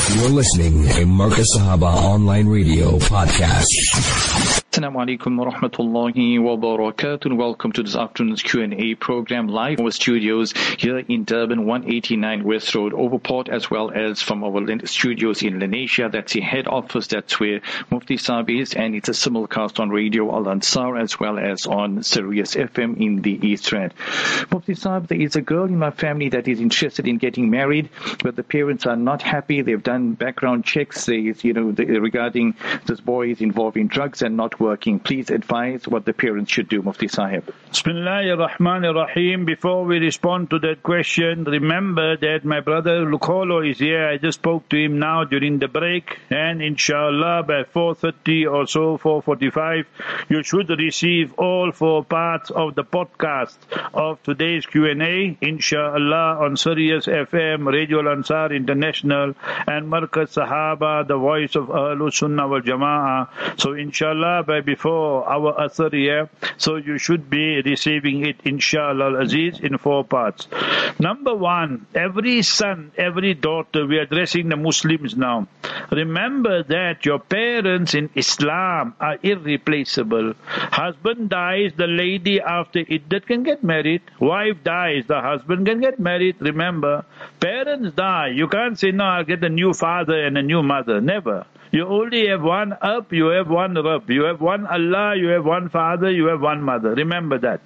You're listening to Marcus Sahaba Online Radio Podcast. Assalamu alaikum wa rahmatullahi wa barakatuh. Welcome to this afternoon's Q&A program live from our studios here in Durban, 189 West Road, Overport, as well as from our studios in Lenasia. That's the head office. That's where Mufti Saab is, and it's a simulcast on Radio Al Ansar as well as on Sirius FM in the East Rand. Mufti Saab, there is a girl in my family that is interested in getting married, but the parents are not happy. They've done background checks. Regarding this boy is involved in drugs and not working. Please advise what the parents should do, Mufti Sahib. Bismillahir Rahmanir Rahim. Before we respond to that question, remember that my brother Lukolo is here. I just spoke to him now during the break, and inshallah by 4:30 or so, 4:45, you should receive all 4 parts of the podcast of today's Q&A, inshallah, on Sirius FM, Radio Al Ansar International, and Markaz Sahaba, the voice of Ahlus Sunnah wal Jama'ah. So inshallah by before our Asr here, so you should be receiving it, inshallah Aziz, in 4 parts. Number 1, every son, every daughter, we are addressing the Muslims now. Remember that your parents in Islam are irreplaceable. Husband dies, the lady after iddat can get married. Wife dies, the husband can get married. Remember, parents die. You can't say, no, I'll get a new father and a new mother. Never. You only have one up, you have one Rabb. You have one Allah, you have one father, you have one mother. Remember that.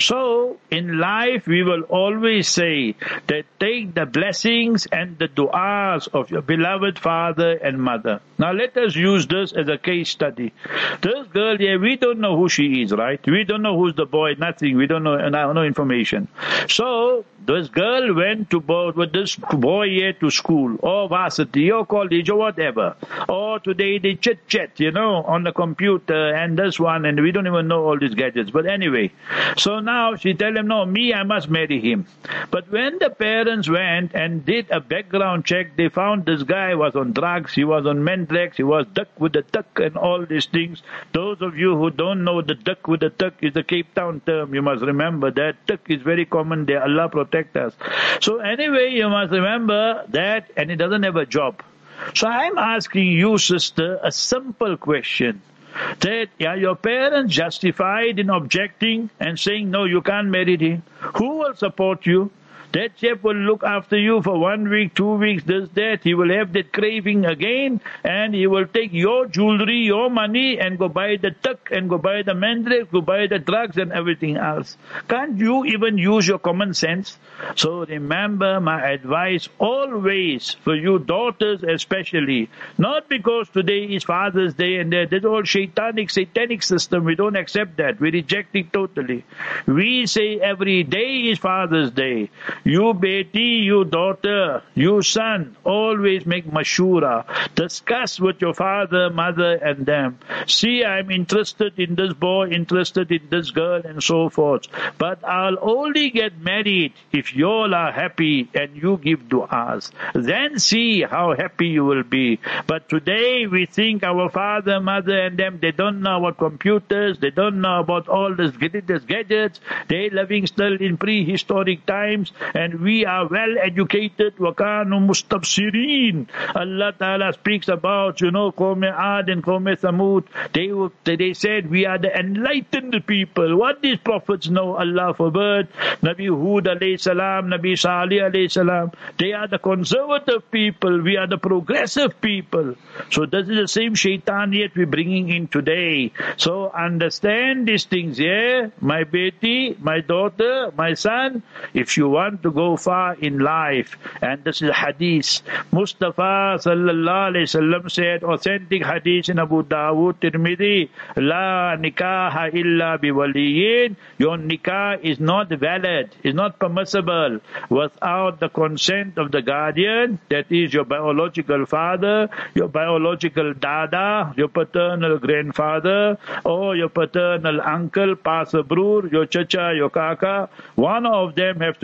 So, in life, we will always say that take the blessings and the du'as of your beloved father and mother. Now, let us use this as a case study. This girl here, we don't know who she is, right? We don't know who's the boy, nothing. We don't know, no information. So, this girl went with this boy here to school, or varsity, or college, or whatever. Or today they chit-chat, on the computer, and this one, and we don't even know all these gadgets. But anyway, so now she tell him, no, I must marry him. But when the parents went and did a background check, they found this guy was on drugs, he was on Mendrax, he was duck with the tuck and all these things. Those of you who don't know, the duck with the tuck is a Cape Town term. You must remember that. Tuck is very common there. Allah protect us. So anyway, you must remember that, and he doesn't have a job. So I'm asking you, sister, a simple question. That are your parents justified in objecting and saying, no, you can't marry him? Who will support you? That chap will look after you for 1 week, 2 weeks, this, that. He will have that craving again, and he will take your jewelry, your money, and go buy the tuck, and go buy the Mendrax, go buy the drugs and everything else. Can't you even use your common sense? So remember my advice always, for you daughters especially, not because today is Father's Day and that whole satanic system, we don't accept that. We reject it totally. We say every day is Father's Day. You beti, you daughter, you son, always make mashura. Discuss with your father, mother and them. See, I'm interested in this boy, interested in this girl and so forth. But I'll only get married if you all are happy and you give du'as. Then see how happy you will be. But today we think our father, mother and them, they don't know about computers, they don't know about all these gadgets. They're living still in prehistoric times. And we are well educated. وَكَانُوا مُسْتَبْصِرِينَ. Allah Ta'ala speaks about, Qawm Ad and Qawm Thamud. They said we are the enlightened people. What these prophets know, Allah forbid. Nabi Hud alayhi salam, Nabi Salih alayhi salam. They are the conservative people. We are the progressive people. So this is the same shaitan yet we're bringing in today. So understand these things, yeah? My beti, my daughter, my son, if you want to go far in life, and this is hadith. Mustafa sallallahu alayhi wasallam said, authentic hadith in Abu Dawud, Tirmidhi, La nikaha illa biwaliyin. Your nikah is not valid, is not permissible without the consent of the guardian, that is your biological father, your biological dada, your paternal grandfather, or your paternal uncle, pasabrur, your chacha, your kaka. One of them have to give permission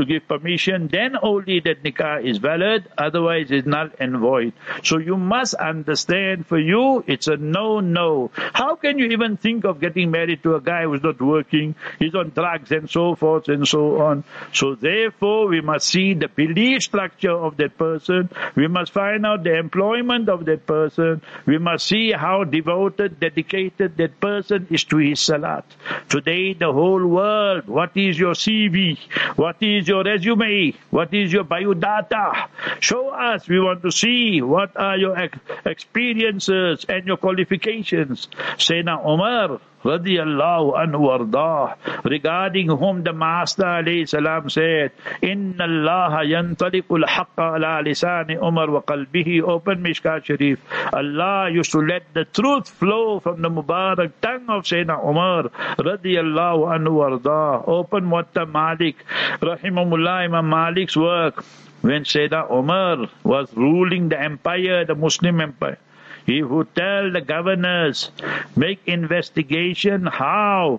permission, then only that nikah is valid, otherwise it's null and void. So you must understand, for you, it's a no. How can you even think of getting married to a guy who's not working, he's on drugs and so forth and so on? So therefore, we must see the belief structure of that person, we must find out the employment of that person, we must see how devoted, dedicated that person is to his salat. Today, the whole world, what is your CV? What is your resume? What is your biodata? Show us. We want to see what are your experiences and your qualifications. Sayyidina Umar radiyallahu anhu wardah, regarding whom the Master alayhi salam said, Inna Allah yantaliqul haqqa ala lisani Umar wa qalbihi. Open Mishkat Sharif. Allah used to let the truth flow from the Mubarak tongue of Sayyidina Umar radiyallahu anhu wardah. Open Muwatta Malik, rahimahullah, Imam Malik's work. When Sayyidina Umar was ruling the empire, the Muslim empire, he would tell the governors, make investigation how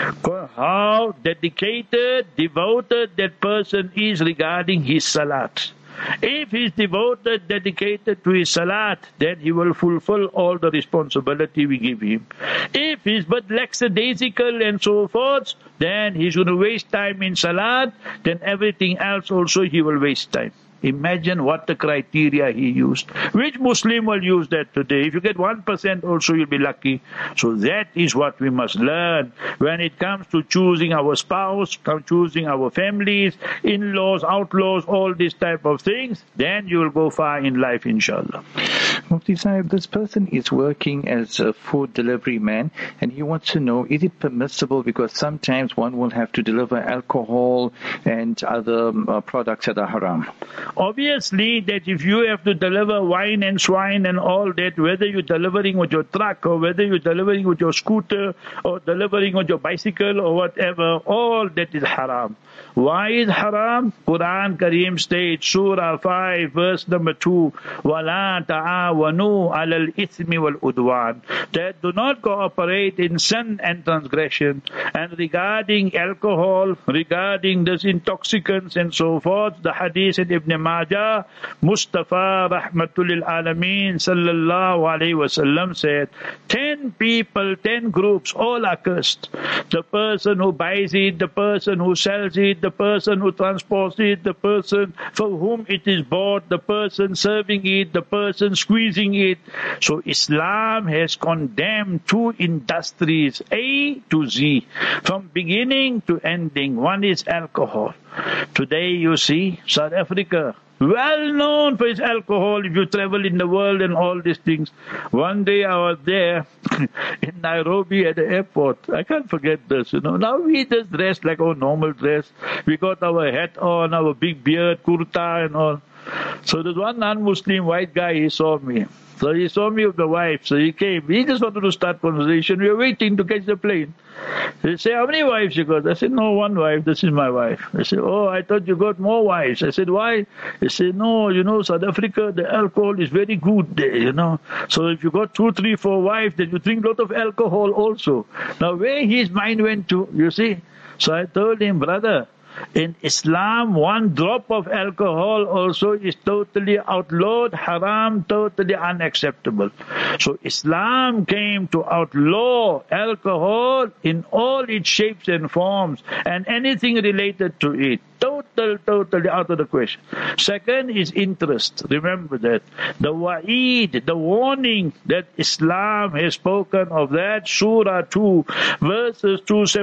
dedicated, devoted that person is regarding his salat. If he is devoted, dedicated to his salat, then he will fulfill all the responsibility we give him. If he is but lackadaisical and so forth, then he is going to waste time in salat, then everything else also he will waste time. Imagine what the criteria he used. Which Muslim will use that today? If you get 1% also, you'll be lucky. So that is what we must learn. When it comes to choosing our spouse, choosing our families, in-laws, outlaws, all these type of things, then you will go far in life, inshallah. Mufti Sahib, this person is working as a food delivery man, and he wants to know, is it permissible, because sometimes one will have to deliver alcohol and other products that are haram. Obviously, that if you have to deliver wine and swine and all that, whether you're delivering with your truck or whether you're delivering with your scooter or delivering with your bicycle or whatever, all that is haram. Why is haram? Quran Kareem states, Surah 5, verse number 2, وَلَا تَعَاوَنُوا عَلَى الْإِثْمِ وَالْعُدْوَانِ, that do not cooperate in sin and transgression. And regarding alcohol, regarding these intoxicants and so forth, the hadith in Ibn Majah, Mustafa Rahmatul Lil Alameen sallallahu alayhi wasallam said, 10 people, 10 groups, all are cursed. The person who buys it, the person who sells it, the person who transports it, the person for whom it is bought, the person serving it, the person squeezing it. So Islam has condemned 2 industries, A to Z, from beginning to ending. One is alcohol. Today you see South Africa, well known for its alcohol if you travel in the world and all these things. One day I was there in Nairobi at the airport. I can't forget this, Now we just dress like our normal dress. We got our hat on, our big beard, kurta and all. So there's one non-Muslim white guy, he saw me. So he saw me with the wife, so he came. He just wanted to start conversation. We were waiting to catch the plane. He said, how many wives you got? I said, no, 1 wife. This is my wife. I said, oh, I thought you got more wives. I said, why? He said, no, South Africa, the alcohol is very good there, So if you got 2, 3, 4 wives, then you drink a lot of alcohol also. Now where his mind went to, you see? So I told him, brother, in Islam, 1 drop of alcohol also is totally outlawed, haram, totally unacceptable. So Islam came to outlaw alcohol in all its shapes and forms and anything related to it. Totally out of the question. Second is interest. Remember that. The wa'id, the warning that Islam has spoken of that, Surah 2, verses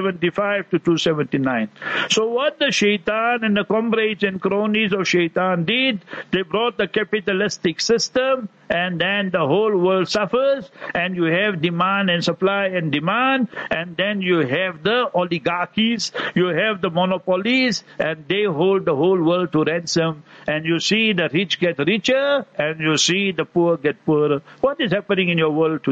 275 to 279. So what the shaitan and the comrades and cronies of shaitan did, they brought the capitalistic system, and then the whole world suffers, and you have demand and supply and demand, and then you have the oligarchies, you have the monopolies, and they hold the whole world to ransom, and you see the rich get richer, and you see the poor get poorer. What is happening in your world today?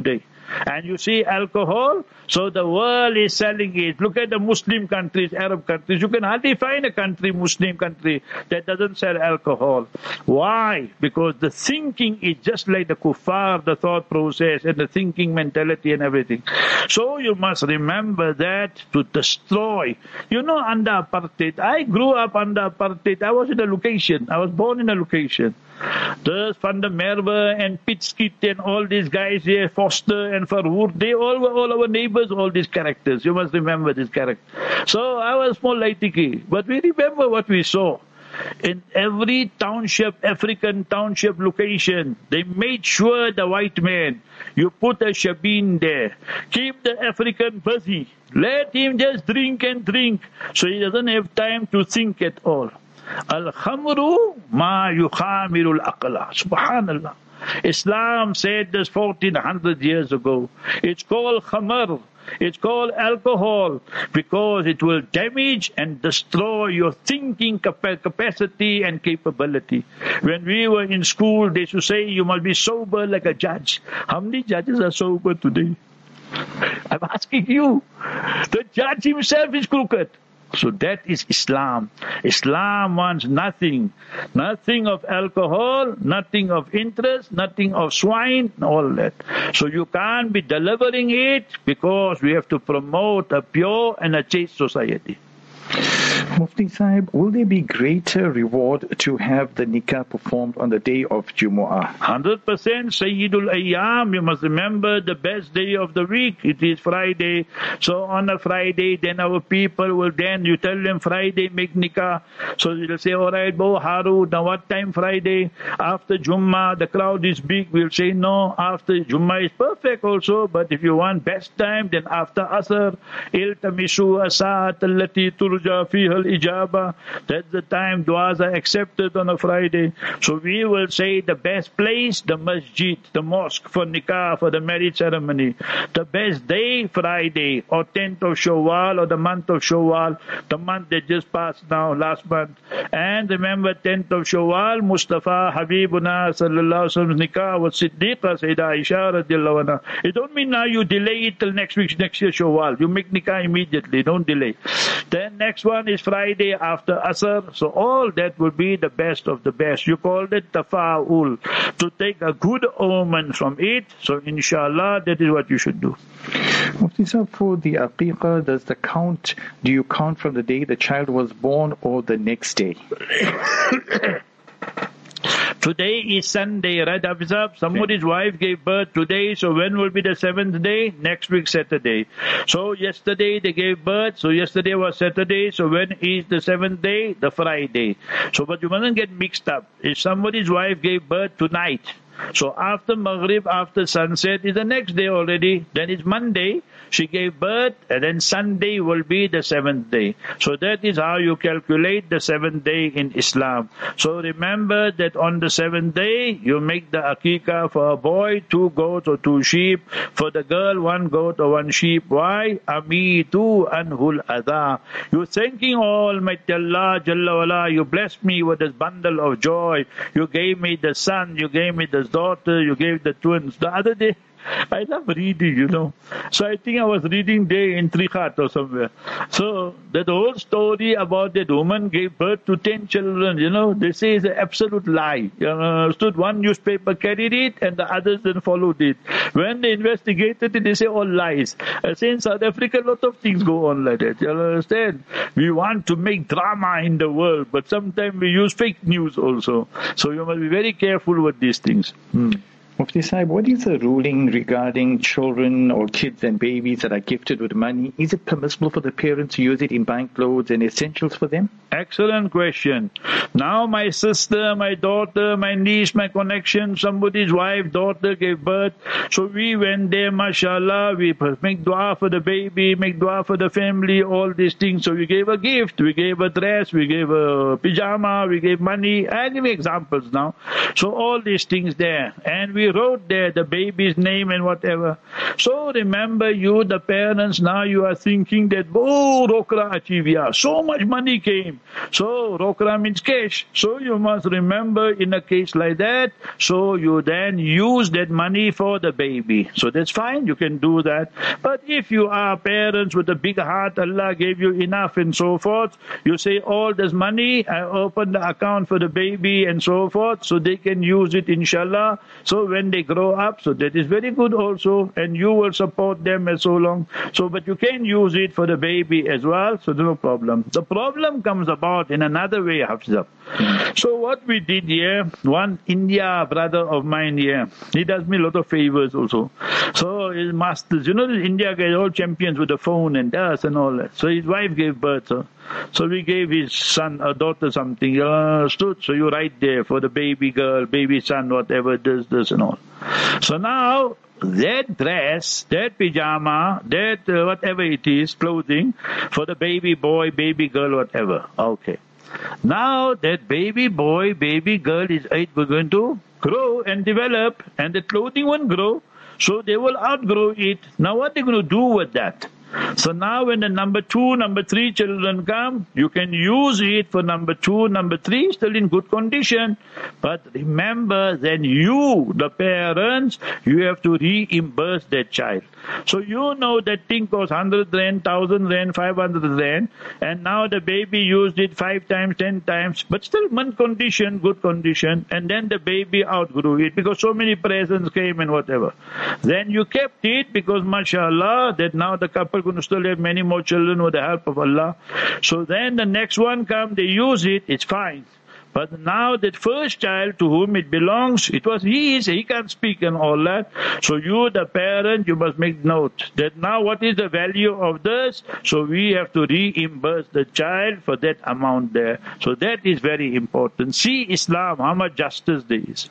And you see alcohol, so the world is selling it. Look at the Muslim countries, Arab countries. You can hardly find a country, Muslim country, that doesn't sell alcohol. Why? Because the thinking is just like the kuffar, the thought process and the thinking mentality and everything. So you must remember that to destroy. You know, under apartheid, I grew up under apartheid. I was in a location. I was born in a location. The Van der Merwe and Pitskit and all these guys here, Foster and Verwoerd, they all were all our neighbors, all these characters. You must remember this character. So I was more laitiki. But we remember what we saw. In every township, African township location, they made sure the white man, you put a shabin there. Keep the African busy. Let him just drink and drink. So he doesn't have time to think at all. Al-khamru ma yukhamiru al-aqla. Subhanallah. Islam said this 1400 years ago. It's called khamar. It's called alcohol because it will damage and destroy your thinking capacity and capability. When we were in school, they used to say you must be sober like a judge. How many judges are sober today? I'm asking you. The judge himself is crooked. So that is Islam. Islam wants nothing. Nothing of alcohol, nothing of interest, nothing of swine, all that. So you can't be delivering it because we have to promote a pure and a chaste society. Mufti Sahib, will there be greater reward to have the nikah performed on the day of Jumu'ah? 100% Sayyidul Ayyam. You must remember the best day of the week. It is Friday. So on a Friday, then our people will you tell them Friday make nikah. So they'll say, all right, Bo Haru, now what time Friday? After Jummah, the crowd is big. We'll say, no, after Jummah is perfect also. But if you want best time, then after Asr, iltamisu asa'at allati turja fiha al-ijaba. That's the time du'as are accepted on a Friday. So we will say the best place, the masjid, the mosque for nikah, for the marriage ceremony. The best day, Friday, or 10th of Shawwal, or the month of Shawwal, the month that just passed now, last month. And remember 10th of Shawwal, Mustafa Habibuna sallallahu alaihi wasallam nikah was Siddiqa Sayyidah Aisha radiallahu anha. It don't mean now you delay it till next year Shawwal. You make nikah immediately, don't delay. Then next one is Friday after Asr. So all that will be the best of the best. You called it tafa'ul, to take a good omen from it. So inshallah, that is what you should do. Mufti Sahib, for the aqiqah, do you count from the day the child was born or the next day? Today is Sunday, right, Hafizab? Somebody's wife gave birth today, so when will be the 7th day? Next week, Saturday. So yesterday they gave birth, so yesterday was Saturday, so when is the 7th day? The Friday. So, but you mustn't get mixed up. If somebody's wife gave birth tonight, so after Maghrib, after sunset is the next day already, then it's Monday, she gave birth, and then Sunday will be the 7th day. So that is how you calculate the 7th day in Islam. So remember that on the 7th day, you make the aqiqah for a boy, 2 goats or 2 sheep, for the girl, 1 goat or 1 sheep. Why? Amitu anhul adha. You're thanking Almighty Allah, Jalla wala, you blessed me with this bundle of joy. You gave me the son, you gave me the daughter, you gave the twins. The other day, I love reading, you know. So I think I was reading there in Trikhat or somewhere. So that whole story about that woman gave birth to 10 children, you know, they say it's an absolute lie. One newspaper carried it and the others then followed it. When they investigated it, they say all lies. I say in South Africa, a lot of things go on like that. You understand? We want to make drama in the world, but sometimes we use fake news also. So you must be very careful with these things. Mufti Sahib, what is the ruling regarding children or kids and babies that are gifted with money? Is it permissible for the parents to use it in buying clothes and essentials for them? Excellent question. Now my sister, my daughter, my niece, my connection, somebody's wife, daughter gave birth. So we went there, mashallah, we make dua for the baby, make dua for the family, all these things. So we gave a gift, we gave a dress, we gave a pyjama, we gave money. I give examples now. So all these things there. And we we wrote there the baby's name and whatever. So remember, you, the parents, now you are thinking that, oh, Rokra Achivya, so much money came. So Rokra means cash. So you must remember, in a case like that, so you then use that money for the baby. So that's fine, you can do that. But if you are parents with a big heart, Allah gave you enough and so forth, you say, all this money, I open the account for the baby and so forth, so they can use it, inshallah. So when they grow up, so that is very good also, and you will support them as so long. So, but you can use it for the baby as well, so no problem. The problem comes about in another way, Hafizah. So what we did here, one India brother of mine here, he does me a lot of favors also. So his masters, the India guys, all champions with the phone and us and all that. So his wife gave birth. So we gave his son or daughter something. So you write there for the baby girl, baby son, whatever, this and all. So now, that dress, that pyjama, that whatever it is, clothing, for the baby boy, baby girl, whatever. Okay. Now that baby boy, baby girl is going to grow and develop, and the clothing won't grow, so they will outgrow it. Now what are they going to do with that? So now when the number 2, number 3 children come, you can use it for number 2, number 3, still in good condition. But remember, then you, the parents, you have to reimburse that child. So you know that thing costs 100 rand, 1000 rand, 500 rand, and now the baby used it 5 times, 10 times, but still mint condition, good condition, and then the baby outgrew it because so many presents came and whatever. Then you kept it because, mashallah, that now the couple going to still have many more children with the help of Allah. So then the next one come, they use it, it's fine. But now that first child to whom it belongs, it was his, he can't speak and all that. So you, the parent, you must make note that now what is the value of this? So we have to reimburse the child for that amount there. So that is very important. See Islam, how much justice there is.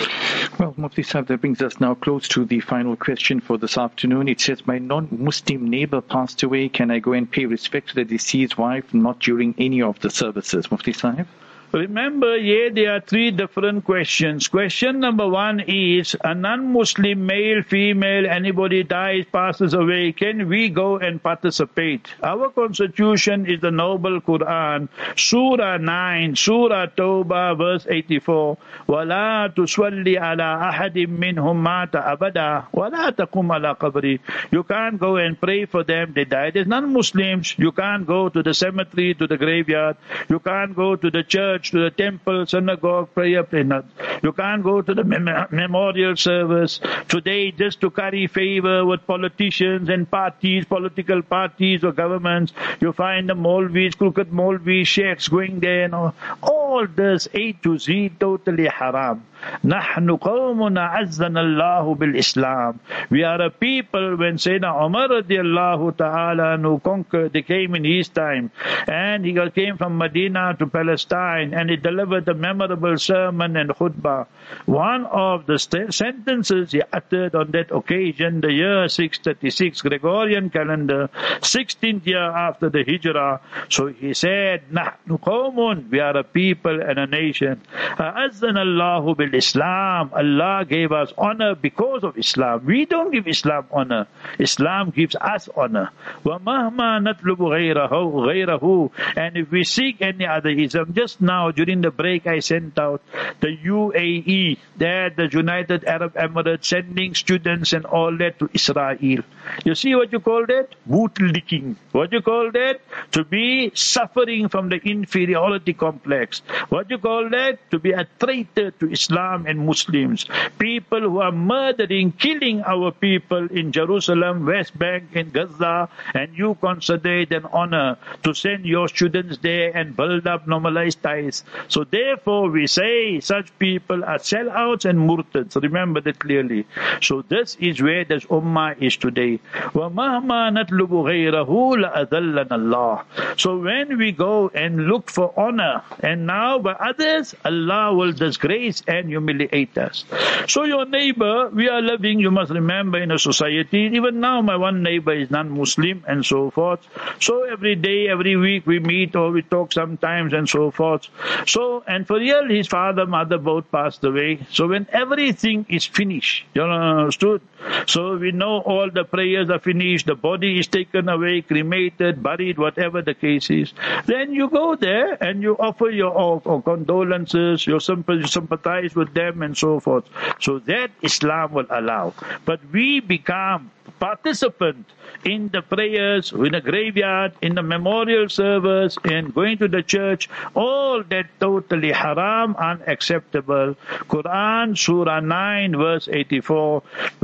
Well, Mufti Sahib, that brings us now close to the final question for this afternoon. It says, my non-Muslim neighbor passed away. Can I go and pay respect to the deceased wife, not during any of the services? Mufti Sahib? Remember, here there are 3 different questions. Question number 1 is, a non-Muslim male, female, anybody dies, passes away, can we go and participate? Our constitution is the noble Quran, Surah 9, Surah Tawbah, verse 84. وَلَا تُصَلِّ عَلَىٰ أَحَدٍ مِّنْهُمْ مَاتَ أَبَدًا وَلَا تَقُمْ عَلَىٰ قَبْرِهِ. You can't go and pray for them, they died as non-Muslims. You can't go to the cemetery, to the graveyard. You can't go to the church, to the temple, synagogue, prayer. You can't go to the memorial service today just to curry favor with politicians and parties, political parties or governments. You find the Maulvis, crooked Maulvis, sheikhs going there and all this A to Z totally haram. نحن قوم عزنا الله بالإسلام. We are a people, when Sayyidina Umar radiallahu ta'ala who conquered, they came in his time, and he came from Medina to Palestine, and he delivered a memorable sermon and khutbah. One of the sentences he uttered on that occasion, the year 636 Gregorian calendar, 16th year after the Hijrah. So he said, نحن قوم, we are a people and a nation. عزنا الله بالإسلام. Allah gave us honor because of Islam. We don't give Islam honor. Islam gives us honor. وَمَهْمَا نَطْلُبُ غَيْرَهُ. And if we seek any other ism, just now during the break I sent out the UAE, that the United Arab Emirates sending students and all that to Israel. You see what you call that? Bootlicking. What you call that? To be suffering from the inferiority complex. What you call that? To be a traitor to Islam and Muslims. People who are murdering, killing our people in Jerusalem, West Bank, in Gaza, and you consider it an honor to send your students there and build up normalized ties. So therefore we say such people are sellouts and murtads. Remember that clearly. So this is where this ummah is today. وَمَهْمَا نَطْلُبُ غَيْرَهُ لَأَذَلَّنَا اللَّهُ. So when we go and look for honor, and now by others, Allah will disgrace and and humiliate us. So your neighbor, we are living, you must remember, in a society. Even now, my one neighbor is non-Muslim and so forth. So every day, every week, we meet or we talk sometimes and so forth. So, and for real, his father, mother both passed away. So when everything is finished, you understood? So we know all the prayers are finished, the body is taken away, cremated, buried, whatever the case is. Then you go there and you offer your condolences, you sympathize with them and so forth. So that Islam will allow. But we become participant in the prayers, in the graveyard, in the memorial service, and going to the church, all that totally haram, unacceptable. Quran, Surah 9, verse 84,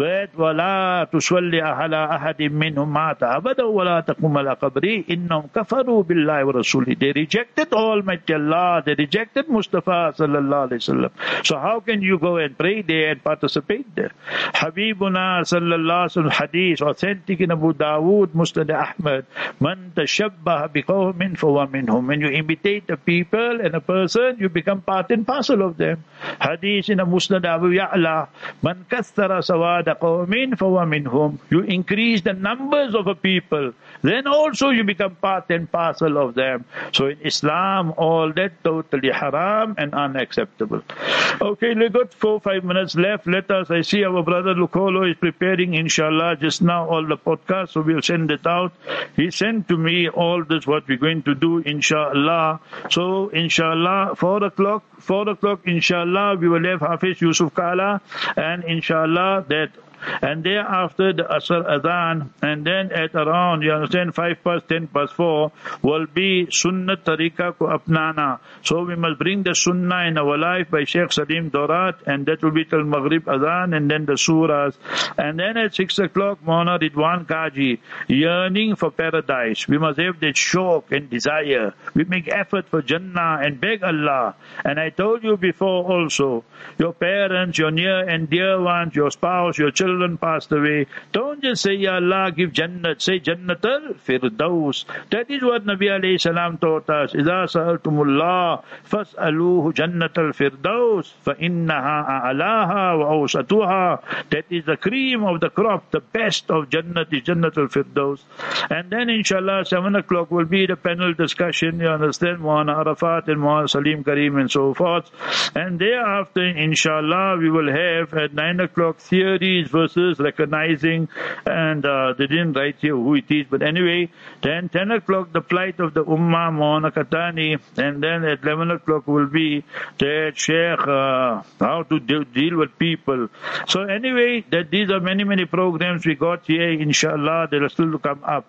وَلَا تُصَلِّ عَلَىٰ أَحَدٍ مِّنْهُمْ مَاتَ أَبَدًا وَلَا تَقُمْ عَلَىٰ قَبْرِهِ إِنَّهُمْ كَفَرُوا بِاللَّهِ وَرَسُولِهِ. They rejected Almighty Allah, they rejected Mustafa sallallahu alayhi wasallam. So how can you go and pray there and participate there? Habibuna sallallahu alayhi wa sallam, hadith, authentic in Abu Dawood, Musnad Ahmad, Man tashabbaha biqawmin fahuwa minhum. When you imitate a people and a person, you become part and parcel of them. Hadith in Musnad Abu Ya'la, Man kasthara sawada qawmin fahuwa minhum. You increase the numbers of a people, then also you become part and parcel of them. So in Islam, all that totally haram and unacceptable. Okay, we've got 4-5 minutes left. Let us, I see our brother Lukolo is preparing, inshallah, just now all the podcast, so we'll send it out. He sent to me all this, what we're going to do, inshallah. So, inshallah, 4 o'clock, inshallah, we will have Hafiz Yusuf Kala, and inshallah, that. And thereafter the Asr Adhan, and then at around, you understand, 5 past 10 past 4 will be Sunnah Tariqa Ko Apnana. So we must bring the Sunnah in our life by Sheikh Salim Dorat, and that will be till Maghrib Adhan, and then the Surahs. And then at 6 o'clock, Maulana Ridwan Kaji, yearning for paradise. We must have that shauq and desire. We make effort for Jannah and beg Allah. And I told you before also, your parents, your near and dear ones, your spouse, your children, passed away. Don't just say, Ya Allah, give Jannat. Say Jannat al-Firdaus. That is what Nabi alayhi salam taught us. إِذَا سَأَلْتُمُ اللَّهِ فَاسْأَلُوهُ جَنَّةَ الْفِرْدَوْسِ فَإِنَّهَا أَعْلَاهَا وَأَوْسَطُهَا. That is the cream of the crop. The best of Jannat is Jannat al-Firdaus. And then inshallah 7 o'clock will be the panel discussion. You understand? Maulana Arafat and Maulana Salim Karim and so forth. And thereafter, inshallah, we will have at 9 o'clock theories versus recognizing, and they didn't write here who it is, but anyway, then 10 o'clock the plight of the Ummah, Maulana Katani, and then at 11 o'clock will be that Sheikh, how to deal with people. So anyway, that these are many programs we got here, inshallah, they are still to come up.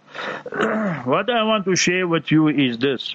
What I want to share with you is this.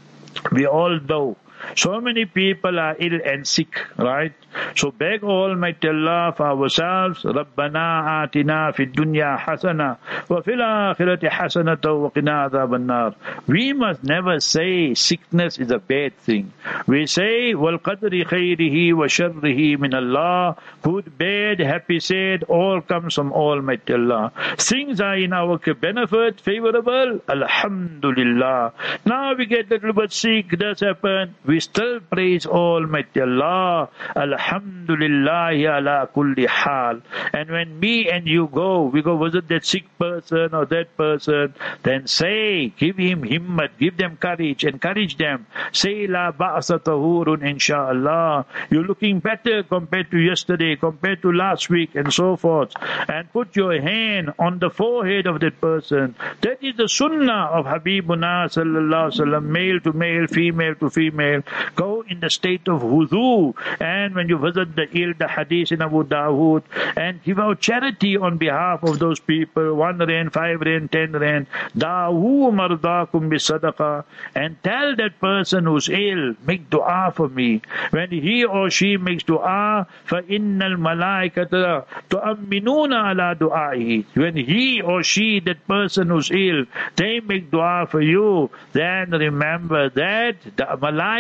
We all know so many people are ill and sick, right? So beg Almighty Allah for ourselves. Rabbana atina fid dunya hasana wa fil akhirati hasanatan wa qina adhaban nar. We must never say sickness is a bad thing. We say wal qadri khairihi wa sharrihi min Allah. Good, bad, happy, sad, all comes from Almighty Allah. Things are in our benefit, favorable, alhamdulillah. Now we get a little bit sick, does happen. We still praise Almighty Allah. Alhamdulillah ala kulli hal. And when me and you go, we go visit that sick person or that person, then say, give him himmat, give them courage, encourage them. Say, la ba'asa tahurun insha'Allah. You're looking better compared to yesterday, compared to last week, and so forth. And put your hand on the forehead of that person. That is the sunnah of Habibuna sallallahu alaihi wasallam, male to male, female to female. Go in the state of wudu, and when you visit the ill, the hadith in Abu Dawood, and give out charity on behalf of those people, 1 rand, 5 rand, 10 rand. Da'u mardakum bi sadaqa, and tell that person who's ill, make dua for me. When he or she makes dua, فَإِنَّ الْمَلَائِكَةَ تُؤَمِّنُونَ عَلَى دُعَائِهِ. When he or she, that person who's ill, they make dua for you, then remember that the malaika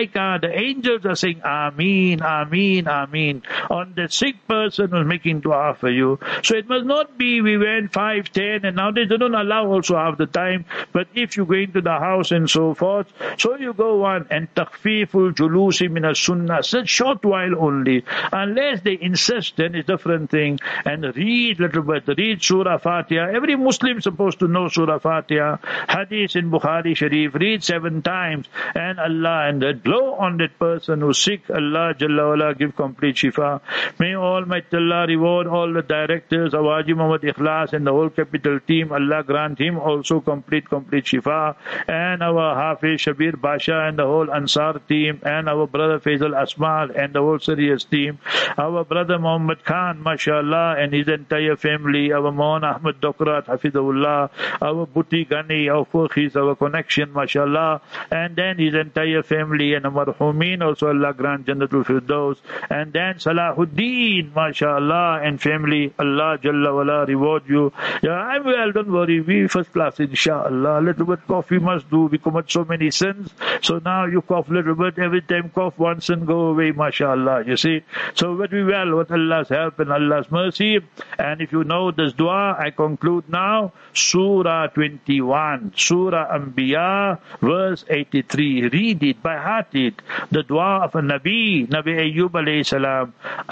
malaika, the angels are saying Ameen, Ameen, Ameen on the sick person who's making dua for you. So it must not be we went 5, 10, and nowadays they don't allow also half the time. But if you go into the house and so forth, so you go on and takhfiful julusi min as-sunnah, such short while only. Unless they insist, then it's a different thing. And read little bit, read Surah Fatiha. Every Muslim is supposed to know Surah Fatiha. Hadith in Bukhari Sharif, read 7 times. And Allah, and blow on that person who's sick. Allah Jalla wala give complete shifa. May Almighty Allah reward all the directors, Awaji Muhammad Ikhlas and the whole capital team. Allah grant him also complete shifa. And our Hafiz Shabir Basha and the whole Ansar team, and our brother Faisal Asmal and the whole Sirius team, our brother Muhammad Khan, mashallah, and his entire family, our Mohan Ahmad Dokrat, Hafidahullah, our Buti Ghani, our Fukhis, our connection, mashallah, and then his entire family, and our Marhumin, also Allah grant Jannatul Firdaus, and then Salahuddin, mashallah, and family, Allah Jalla wala reward you. Yeah, I'm well, don't worry, we first class, inshallah. Little bit cough we must do, we commit so many sins, so now you cough little bit, every time cough one sin go away, mashallah, you see. So but we well with Allah's help and Allah's mercy. And if you know this dua, I conclude now. Surah 21, Surah Anbiya, verse 83. Read it, by heart it. The dua of a Nabi Ayyub alayhi salam.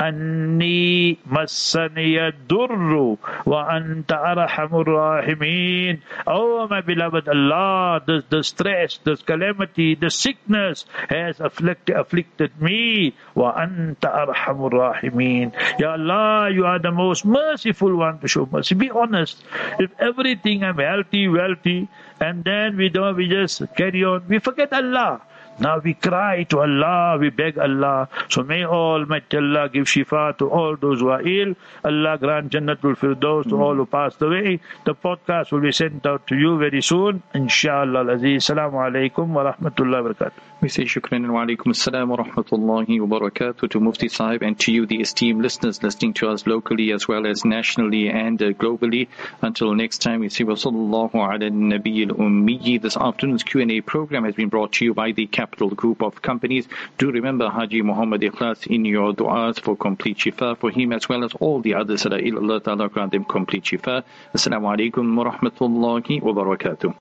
Anni massaniya durru wa anta arhamur rahimin. Oh my beloved Allah, the stress, the calamity, the sickness has afflicted me. Wa anta arhamur rahimin. Ya Allah, you are the most merciful one to show mercy. Be honest. If everything I'm healthy, wealthy, and then we just carry on, we forget Allah. Now we cry to Allah, we beg Allah. So may Almighty Allah give shifa to all those who are ill. Allah grant Jannatul Firdaus to all who passed away. The podcast will be sent out to you very soon. Inshallah al-Aziz. Assalamu alaikum wa rahmatullahi wa barakatuh. We say shukran and wa alaikum assalam wa rahmatullahi wa barakatuh to Mufti Sahib and to you, the esteemed listeners listening to us locally as well as nationally and globally. Until next time, we say wa sallallahu ala nabiyil ummi. This afternoon's Q&A program has been brought to you by the Capital Group of Companies. Do remember Haji Muhammad Ikhlas in your du'as for complete shifa for him as well as all the others that are ill. Allah Ta'ala grant them complete shifa. Assalamu alaikum wa rahmatullahi wa barakatuh.